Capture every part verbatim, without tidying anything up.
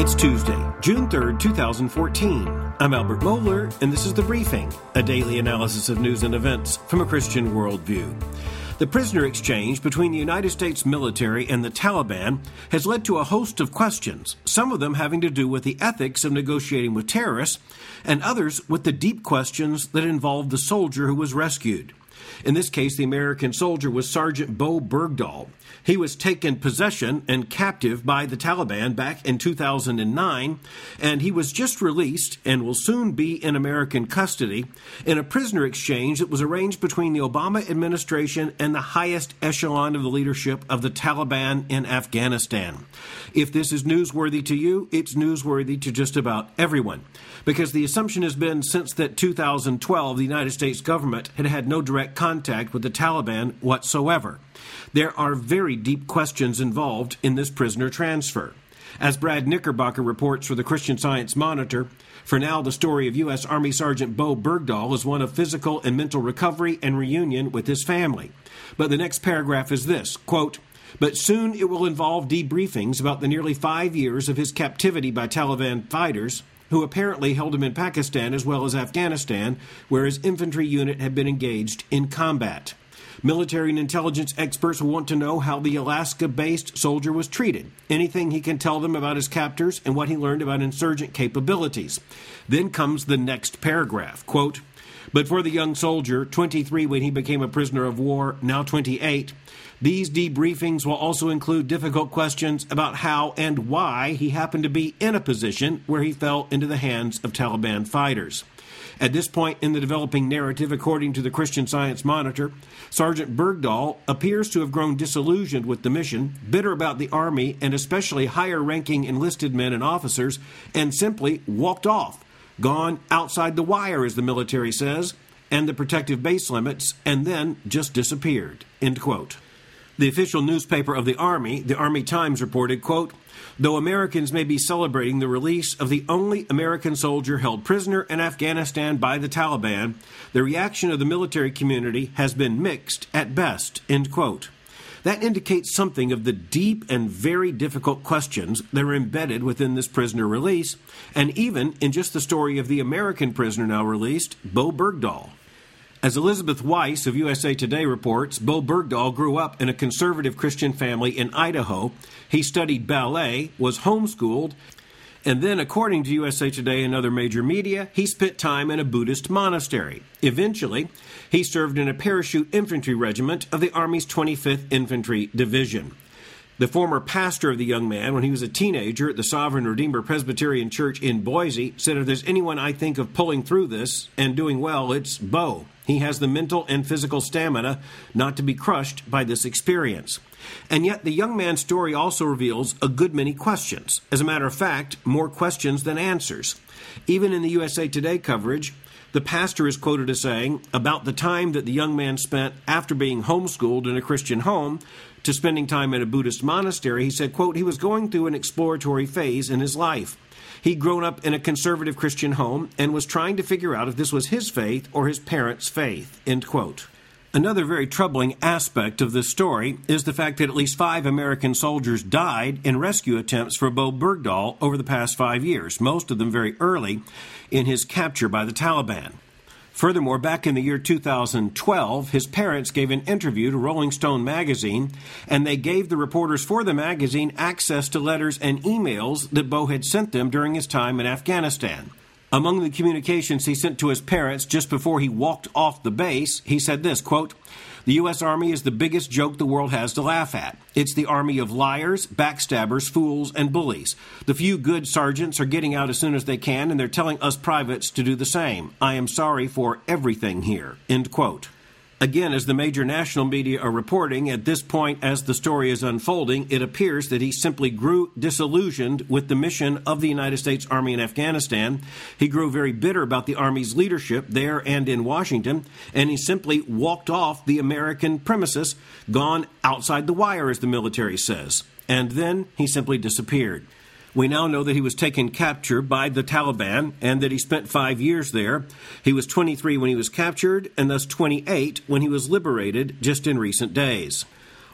It's Tuesday, June third, twenty fourteen. I'm Albert Mohler, and this is The Briefing, a daily analysis of news and events from a Christian worldview. The prisoner exchange between the United States military and the Taliban has led to a host of questions, some of them having to do with the ethics of negotiating with terrorists, and others with the deep questions that involved the soldier who was rescued. In this case, the American soldier was Sergeant Bowe Bergdahl. He was taken possession and captive by the Taliban back in two thousand nine, and he was just released and will soon be in American custody in a prisoner exchange that was arranged between the Obama administration and the highest echelon of the leadership of the Taliban in Afghanistan. If this is newsworthy to you, it's newsworthy to just about everyone, because the assumption has been since that two thousand twelve the United States government had had no direct contact with the Taliban whatsoever. There are very deep questions involved in this prisoner transfer. As Brad Knickerbocker reports for the Christian Science Monitor, for now the story of U S. Army Sergeant Bowe Bergdahl is one of physical and mental recovery and reunion with his family. But the next paragraph is this, quote, "But soon it will involve debriefings about the nearly five years of his captivity by Taliban fighters, who apparently held him in Pakistan as well as Afghanistan, where his infantry unit had been engaged in combat. Military and intelligence experts will want to know how the Alaska-based soldier was treated, anything he can tell them about his captors, and what he learned about insurgent capabilities." Then comes the next paragraph, quote, "But for the young soldier, twenty-three when he became a prisoner of war, now twenty-eight, these debriefings will also include difficult questions about how and why he happened to be in a position where he fell into the hands of Taliban fighters." At this point in the developing narrative, according to the Christian Science Monitor, Sergeant Bergdahl appears to have grown disillusioned with the mission, bitter about the Army and especially higher-ranking enlisted men and officers, and simply walked off, gone outside the wire, as the military says, and the protective base limits, and then just disappeared, end quote. The official newspaper of the Army, the Army Times, reported, quote, "Though Americans may be celebrating the release of the only American soldier held prisoner in Afghanistan by the Taliban, the reaction of the military community has been mixed at best," end quote. That indicates something of the deep and very difficult questions that are embedded within this prisoner release, and even in just the story of the American prisoner now released, Bowe Bergdahl. As Elizabeth Weiss of U S A Today reports, Bowe Bergdahl grew up in a conservative Christian family in Idaho. He studied ballet, was homeschooled, and then, according to U S A Today and other major media, he spent time in a Buddhist monastery. Eventually, he served in a parachute infantry regiment of the Army's twenty-fifth Infantry Division. The former pastor of the young man, when he was a teenager at the Sovereign Redeemer Presbyterian Church in Boise, said, "If there's anyone I think of pulling through this and doing well, it's Bowe. He has the mental and physical stamina not to be crushed by this experience." And yet the young man's story also reveals a good many questions. As a matter of fact, more questions than answers. Even in the U S A Today coverage, the pastor is quoted as saying, about the time that the young man spent after being homeschooled in a Christian home to spending time in a Buddhist monastery, he said, quote, "He was going through an exploratory phase in his life. He'd grown up in a conservative Christian home and was trying to figure out if this was his faith or his parents' faith," end quote. Another very troubling aspect of this story is the fact that at least five American soldiers died in rescue attempts for Bowe Bergdahl over the past five years, most of them very early in his capture by the Taliban. Furthermore, back in the year two thousand twelve, his parents gave an interview to Rolling Stone magazine, and they gave the reporters for the magazine access to letters and emails that Bowe had sent them during his time in Afghanistan. Among the communications he sent to his parents just before he walked off the base, he said this, quote, "The U S. Army is the biggest joke the world has to laugh at. It's the army of liars, backstabbers, fools, and bullies. The few good sergeants are getting out as soon as they can, and they're telling us privates to do the same. I am sorry for everything here," end quote. Again, as the major national media are reporting, at this point as the story is unfolding, it appears that he simply grew disillusioned with the mission of the United States Army in Afghanistan. He grew very bitter about the Army's leadership there and in Washington, and he simply walked off the American premises, gone outside the wire, as the military says. And then he simply disappeared. We now know that he was taken capture by the Taliban and that he spent five years there. He was twenty-three when he was captured and thus twenty-eight when he was liberated just in recent days.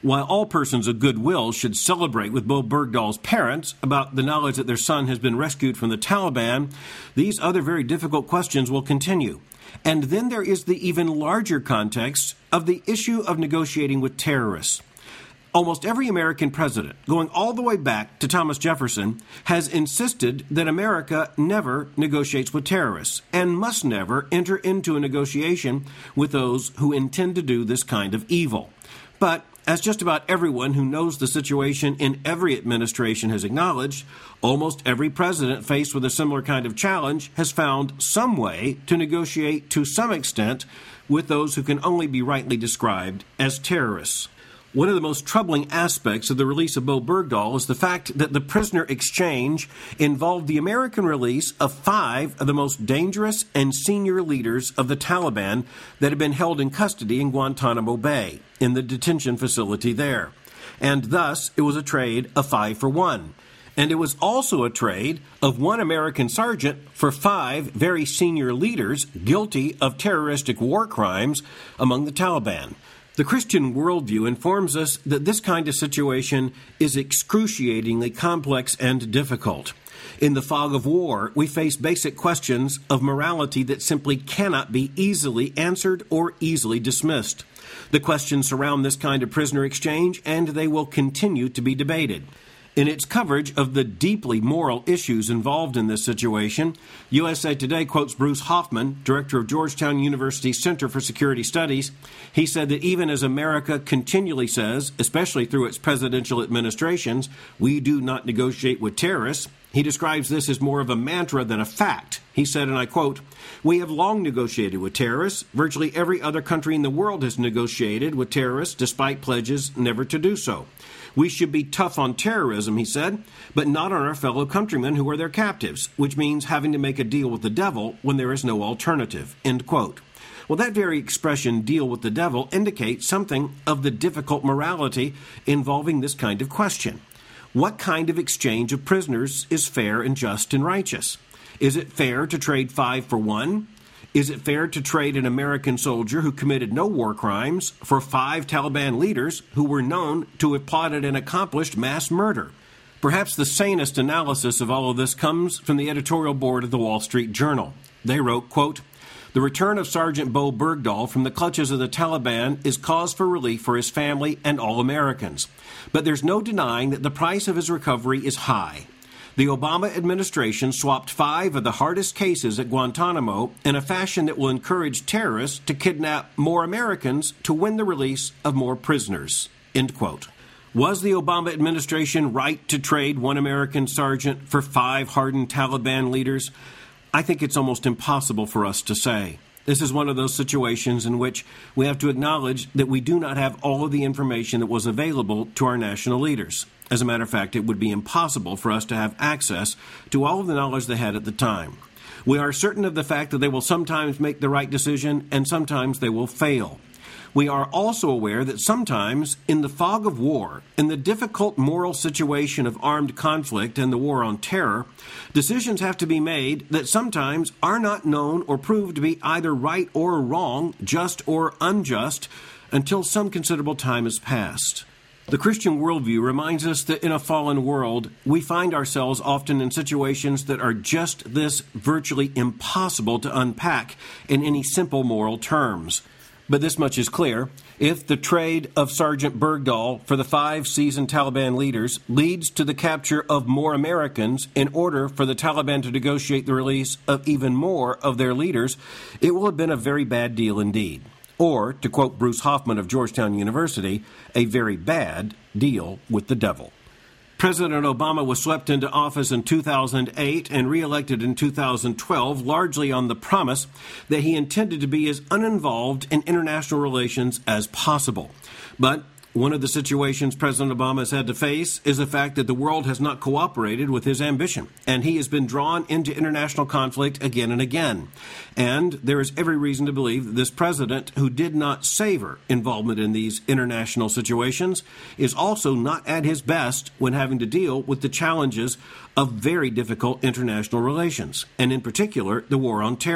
While all persons of goodwill should celebrate with Bo Bergdahl's parents about the knowledge that their son has been rescued from the Taliban, these other very difficult questions will continue. And then there is the even larger context of the issue of negotiating with terrorists. Almost every American president, going all the way back to Thomas Jefferson, has insisted that America never negotiates with terrorists and must never enter into a negotiation with those who intend to do this kind of evil. But as just about everyone who knows the situation in every administration has acknowledged, almost every president faced with a similar kind of challenge has found some way to negotiate to some extent with those who can only be rightly described as terrorists. One of the most troubling aspects of the release of Bo Bergdahl is the fact that the prisoner exchange involved the American release of five of the most dangerous and senior leaders of the Taliban that had been held in custody in Guantanamo Bay, in the detention facility there. And thus, it was a trade of five for one. And it was also a trade of one American sergeant for five very senior leaders guilty of terroristic war crimes among the Taliban. The Christian worldview informs us that this kind of situation is excruciatingly complex and difficult. In the fog of war, we face basic questions of morality that simply cannot be easily answered or easily dismissed. The questions surround this kind of prisoner exchange, and they will continue to be debated. In its coverage of the deeply moral issues involved in this situation, U S A Today quotes Bruce Hoffman, director of Georgetown University's Center for Security Studies. He said that even as America continually says, especially through its presidential administrations, we do not negotiate with terrorists, he describes this as more of a mantra than a fact. He said, and I quote, "We have long negotiated with terrorists. Virtually every other country in the world has negotiated with terrorists despite pledges never to do so. We should be tough on terrorism," he said, "but not on our fellow countrymen who are their captives, which means having to make a deal with the devil when there is no alternative." End quote. Well, that very expression, deal with the devil, indicates something of the difficult morality involving this kind of question. What kind of exchange of prisoners is fair and just and righteous? Is it fair to trade five for one? Is it fair to trade an American soldier who committed no war crimes for five Taliban leaders who were known to have plotted and accomplished mass murder? Perhaps the sanest analysis of all of this comes from the editorial board of the Wall Street Journal. They wrote, quote, "The return of Sergeant Bo Bergdahl from the clutches of the Taliban is cause for relief for his family and all Americans. But there's no denying that the price of his recovery is high. The Obama administration swapped five of the hardest cases at Guantanamo in a fashion that will encourage terrorists to kidnap more Americans to win the release of more prisoners." End quote. Was the Obama administration right to trade one American sergeant for five hardened Taliban leaders? I think it's almost impossible for us to say. This is one of those situations in which we have to acknowledge that we do not have all of the information that was available to our national leaders. As a matter of fact, it would be impossible for us to have access to all of the knowledge they had at the time. We are certain of the fact that they will sometimes make the right decision and sometimes they will fail. We are also aware that sometimes, in the fog of war, in the difficult moral situation of armed conflict and the war on terror, decisions have to be made that sometimes are not known or proved to be either right or wrong, just or unjust, until some considerable time has passed. The Christian worldview reminds us that in a fallen world, we find ourselves often in situations that are just this virtually impossible to unpack in any simple moral terms. But this much is clear. If the trade of Sergeant Bergdahl for the five seasoned Taliban leaders leads to the capture of more Americans in order for the Taliban to negotiate the release of even more of their leaders, it will have been a very bad deal indeed. Or, to quote Bruce Hoffman of Georgetown University, a very bad deal with the devil. President Obama was swept into office in two thousand eight and reelected in two thousand twelve largely on the promise that he intended to be as uninvolved in international relations as possible. But one of the situations President Obama has had to face is the fact that the world has not cooperated with his ambition, and he has been drawn into international conflict again and again. And there is every reason to believe that this president, who did not savor involvement in these international situations, is also not at his best when having to deal with the challenges of very difficult international relations, and in particular, the war on terror.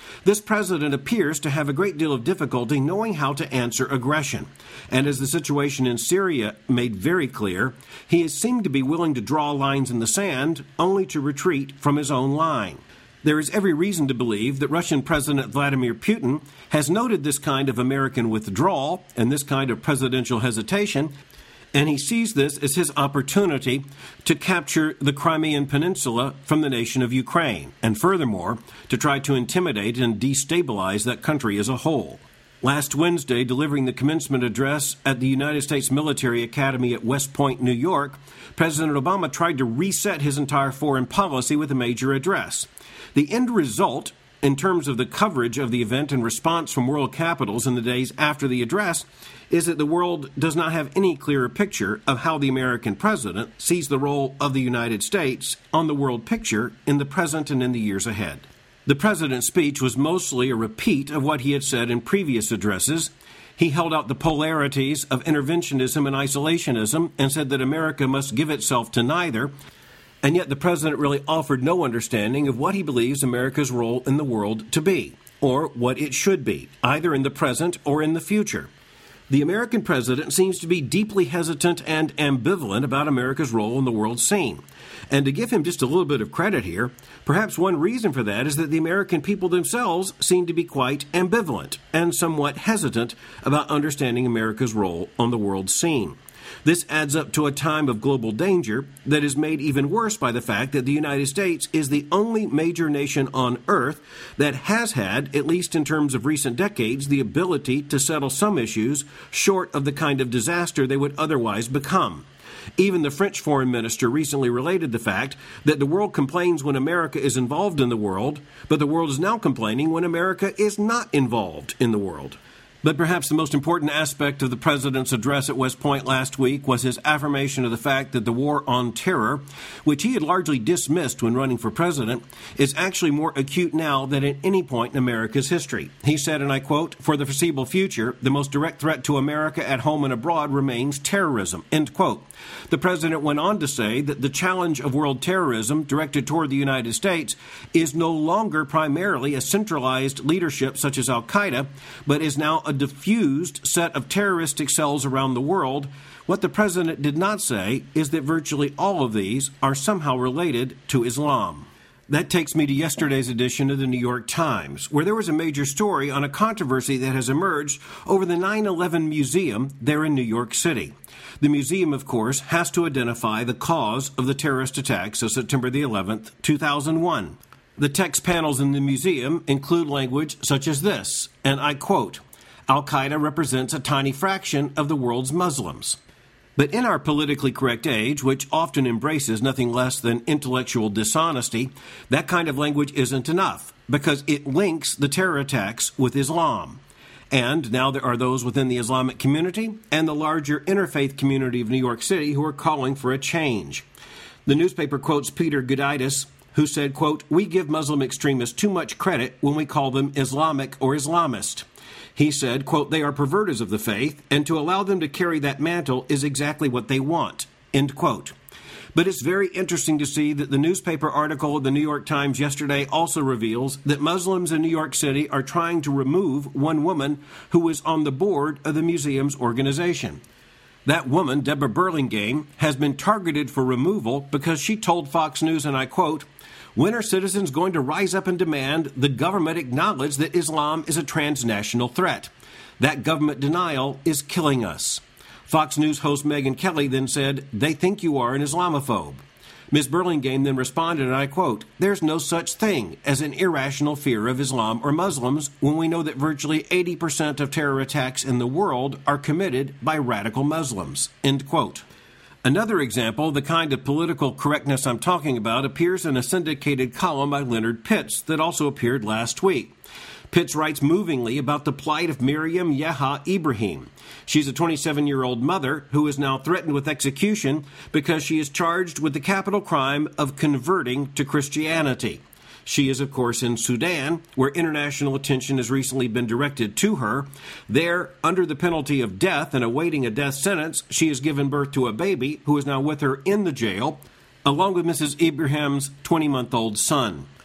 This president appears to have a great deal of difficulty knowing how to answer aggression. And as the situation in Syria made very clear, he has seemed to be willing to draw lines in the sand only to retreat from his own line. There is every reason to believe that Russian President Vladimir Putin has noted this kind of American withdrawal and this kind of presidential hesitation, and he sees this as his opportunity to capture the Crimean Peninsula from the nation of Ukraine, and furthermore, to try to intimidate and destabilize that country as a whole. Last Wednesday, delivering the commencement address at the United States Military Academy at West Point, New York, President Obama tried to reset his entire foreign policy with a major address. The end result, in terms of the coverage of the event and response from world capitals in the days after the address, is that the world does not have any clearer picture of how the American president sees the role of the United States on the world picture in the present and in the years ahead. The president's speech was mostly a repeat of what he had said in previous addresses. He held out the polarities of interventionism and isolationism and said that America must give itself to neither. And yet the president really offered no understanding of what he believes America's role in the world to be, or what it should be, either in the present or in the future. The American president seems to be deeply hesitant and ambivalent about America's role in the world scene. And to give him just a little bit of credit here, perhaps one reason for that is that the American people themselves seem to be quite ambivalent and somewhat hesitant about understanding America's role on the world scene. This adds up to a time of global danger that is made even worse by the fact that the United States is the only major nation on Earth that has had, at least in terms of recent decades, the ability to settle some issues short of the kind of disaster they would otherwise become. Even the French foreign minister recently related the fact that the world complains when America is involved in the world, but the world is now complaining when America is not involved in the world. But perhaps the most important aspect of the president's address at West Point last week was his affirmation of the fact that the war on terror, which he had largely dismissed when running for president, is actually more acute now than at any point in America's history. He said, and I quote, "For the foreseeable future, the most direct threat to America at home and abroad remains terrorism," end quote. The president went on to say that the challenge of world terrorism directed toward the United States is no longer primarily a centralized leadership such as al-Qaeda, but is now a diffused set of terroristic cells around the world. What the president did not say is that virtually all of these are somehow related to Islam. That takes me to yesterday's edition of the New York Times, where there was a major story on a controversy that has emerged over the nine eleven museum there in New York City. The museum, of course, has to identify the cause of the terrorist attacks of September the eleventh, two thousand one. The text panels in the museum include language such as this, and I quote, "Al-Qaeda represents a tiny fraction of the world's Muslims." But in our politically correct age, which often embraces nothing less than intellectual dishonesty, that kind of language isn't enough, because it links the terror attacks with Islam. And now there are those within the Islamic community and the larger interfaith community of New York City who are calling for a change. The newspaper quotes Peter Gudaitis, who said, quote, "We give Muslim extremists too much credit when we call them Islamic or Islamist." He said, quote, "They are perverters of the faith, and to allow them to carry that mantle is exactly what they want," end quote. But it's very interesting to see that the newspaper article of the New York Times yesterday also reveals that Muslims in New York City are trying to remove one woman who was on the board of the museum's organization. That woman, Deborah Burlingame, has been targeted for removal because she told Fox News, and I quote, "When are citizens going to rise up and demand the government acknowledge that Islam is a transnational threat? That government denial is killing us." Fox News host Megyn Kelly then said, "They think you are an Islamophobe." Miz Burlingame then responded, and I quote, "There's no such thing as an irrational fear of Islam or Muslims when we know that virtually eighty percent of terror attacks in the world are committed by radical Muslims," end quote. Another example, the kind of political correctness I'm talking about, appears in a syndicated column by Leonard Pitts that also appeared last week. Pitts writes movingly about the plight of Miriam Yeha Ibrahim. She's a twenty-seven-year-old mother who is now threatened with execution because she is charged with the capital crime of converting to Christianity. She is, of course, in Sudan, where international attention has recently been directed to her. There, under the penalty of death and awaiting a death sentence, she has given birth to a baby who is now with her in the jail, along with Missus Ibrahim's twenty-month-old son.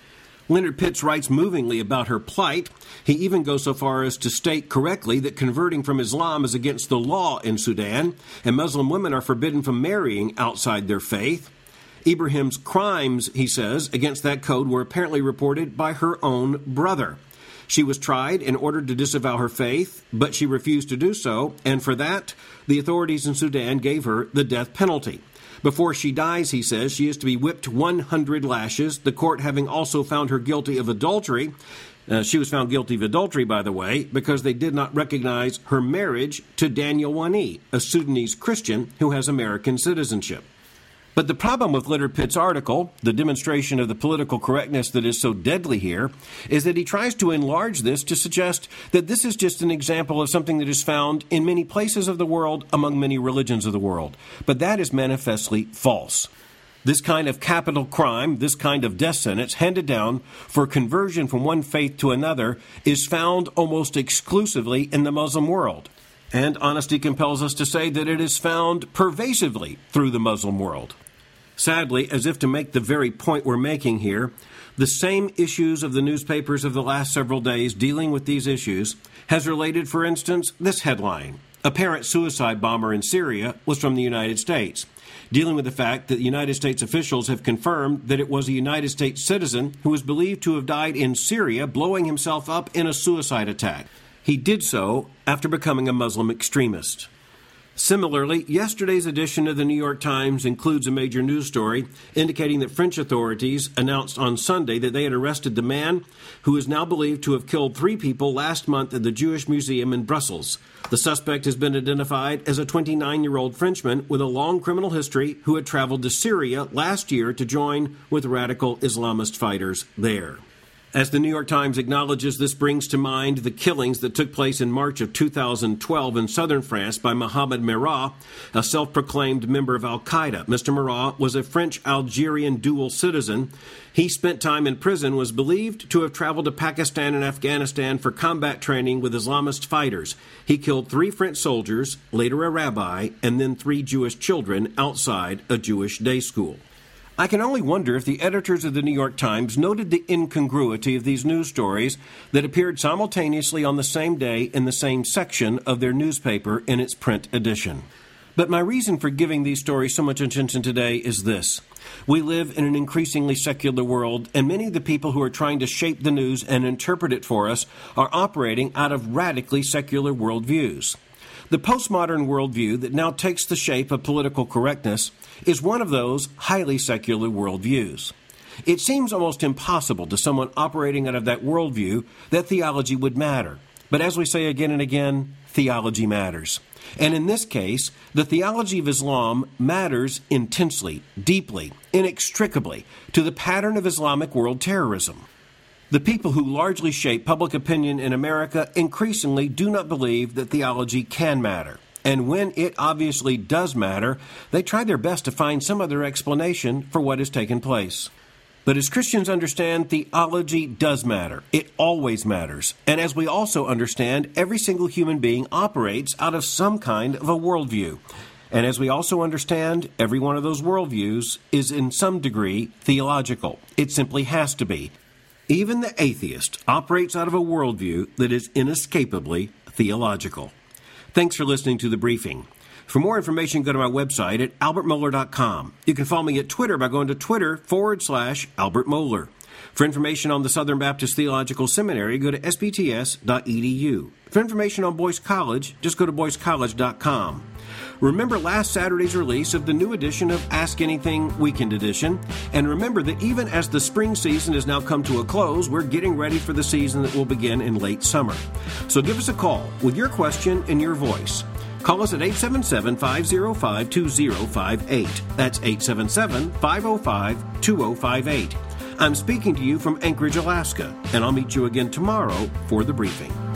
Leonard Pitts writes movingly about her plight. He even goes so far as to state correctly that converting from Islam is against the law in Sudan, and Muslim women are forbidden from marrying outside their faith. Ibrahim's crimes, he says, against that code were apparently reported by her own brother. She was tried and ordered to disavow her faith, but she refused to do so, and for that, the authorities in Sudan gave her the death penalty. Before she dies, he says, she is to be whipped one hundred lashes, the court having also found her guilty of adultery. Uh, she was found guilty of adultery, by the way, because they did not recognize her marriage to Daniel Wani, a Sudanese Christian who has American citizenship. But the problem with Leonard Pitts' article, the demonstration of the political correctness that is so deadly here, is that he tries to enlarge this to suggest that this is just an example of something that is found in many places of the world among many religions of the world. But that is manifestly false. This kind of capital crime, this kind of death sentence handed down for conversion from one faith to another is found almost exclusively in the Muslim world. And honesty compels us to say that it is found pervasively through the Muslim world. Sadly, as if to make the very point we're making here, the same issues of the newspapers of the last several days dealing with these issues has related, for instance, this headline. Apparent suicide bomber in Syria was from the United States, dealing with the fact that the United States officials have confirmed that it was a United States citizen who was believed to have died in Syria blowing himself up in a suicide attack. He did so after becoming a Muslim extremist. Similarly, yesterday's edition of the New York Times includes a major news story indicating that French authorities announced on Sunday that they had arrested the man who is now believed to have killed three people last month at the Jewish Museum in Brussels. The suspect has been identified as a twenty-nine-year-old Frenchman with a long criminal history who had traveled to Syria last year to join with radical Islamist fighters there. As the New York Times acknowledges, this brings to mind the killings that took place in March of two thousand twelve in southern France by Mohamed Merah, a self-proclaimed member of al-Qaeda. Mister Merah was a French-Algerian dual citizen. He spent time in prison, was believed to have traveled to Pakistan and Afghanistan for combat training with Islamist fighters. He killed three French soldiers, later a rabbi, and then three Jewish children outside a Jewish day school. I can only wonder if the editors of the New York Times noted the incongruity of these news stories that appeared simultaneously on the same day in the same section of their newspaper in its print edition. But my reason for giving these stories so much attention today is this. We live in an increasingly secular world, and many of the people who are trying to shape the news and interpret it for us are operating out of radically secular worldviews. The postmodern worldview that now takes the shape of political correctness is one of those highly secular worldviews. It seems almost impossible to someone operating out of that worldview that theology would matter. But as we say again and again, theology matters. And in this case, the theology of Islam matters intensely, deeply, inextricably to the pattern of Islamic world terrorism. The people who largely shape public opinion in America increasingly do not believe that theology can matter. And when it obviously does matter, they try their best to find some other explanation for what has taken place. But as Christians understand, theology does matter. It always matters. And as we also understand, every single human being operates out of some kind of a worldview. And as we also understand, every one of those worldviews is in some degree theological. It simply has to be. Even the atheist operates out of a worldview that is inescapably theological. Thanks for listening to The Briefing. For more information, go to my website at albert mohler dot com. You can follow me at Twitter by going to Twitter forward slash Albert Mohler. For information on the Southern Baptist Theological Seminary, go to s b t s dot e d u. For information on Boyce College, just go to boyce college dot com. Remember last Saturday's release of the new edition of Ask Anything Weekend Edition. And remember that even as the spring season has now come to a close, we're getting ready for the season that will begin in late summer. So give us a call with your question and your voice. Call us at eight seven seven, five zero five, two zero five eight. That's eight seven seven, five zero five, two zero five eight. I'm speaking to you from Anchorage, Alaska, and I'll meet you again tomorrow for The Briefing.